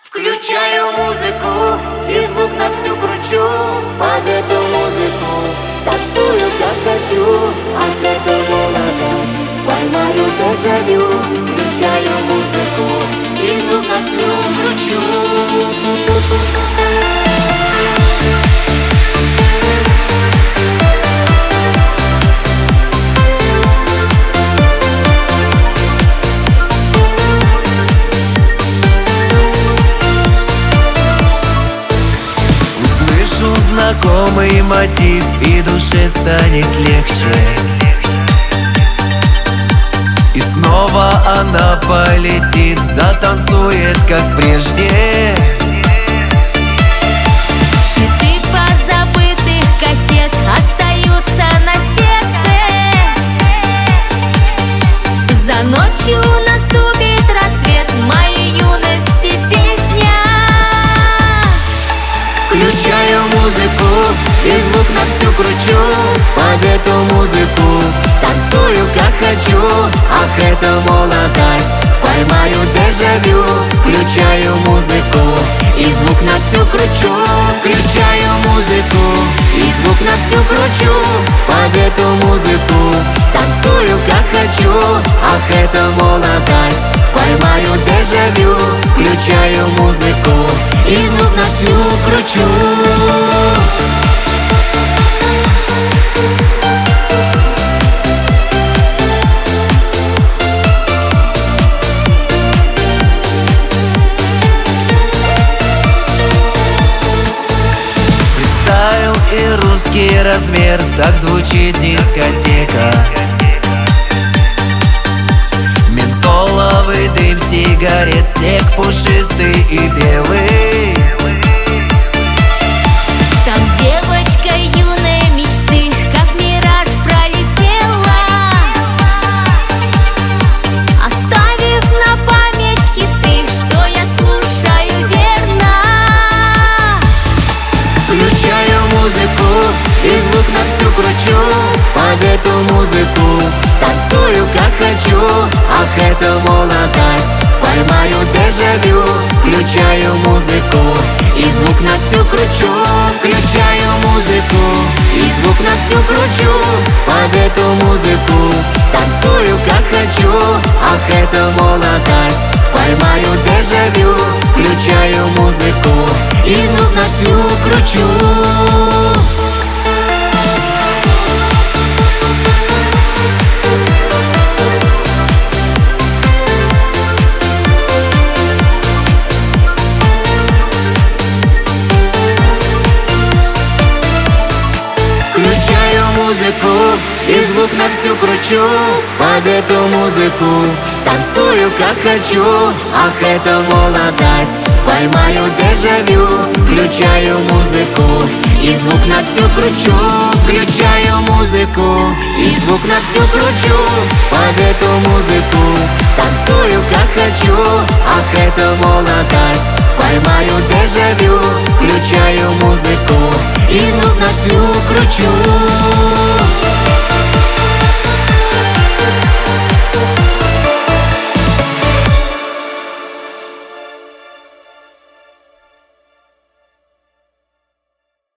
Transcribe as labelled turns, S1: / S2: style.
S1: Включаю музыку и звук на всю кручу. Под эту музыку танцую как хочу. От этого молода поймаю дежавю. Включаю музыку и звук на всю кручу.
S2: Знакомый мотив, и душе станет легче. И снова она полетит, затанцует, как прежде.
S3: Хиты позабытых кассет остаются на сердце. За ночью наступит рассвет, моей юности песня.
S1: Включаю музыку и звук на всю кручу. Под эту музыку танцую как хочу. Ах, это молодость, поймаю дежавю. Включаю музыку и звук на всю кручу. Включаю музыку и звук на всю кручу. Под эту музыку танцую как хочу. Ах, это молодость, поймаю дежавю. Включаю музыку и звук на всю кручу.
S2: Фристайл и русский размер, так звучит дискотека. Ментоловый дым сигарет, снег пушистый и белый.
S3: Там девочка юной мечты, как мираж пролетела, оставив на память хиты, что я слушаю верно.
S1: Включаю музыку и звук на всю кручу. Под эту музыку танцую как хочу. Ах, это молодость, поймаю дежавю. Включаю музыку и звук на всю кручу. Включаю музыку и звук на всю кручу. Под эту музыку танцую как хочу. Ах, это молодость, поймаю дежавю. Включаю музыку и звук на всю кручу. Включаю музыку и звук на всю кручу. Под эту музыку танцую как хочу. Ах, это молодость, поймаю дежавю. Включаю музыку и звук на всю кручу. Включаю музыку и звук на всю кручу. Под эту музыку танцую как хочу. Ах, это молодость, поймаю дежавю. Включаю музыку и звук на всю кручу.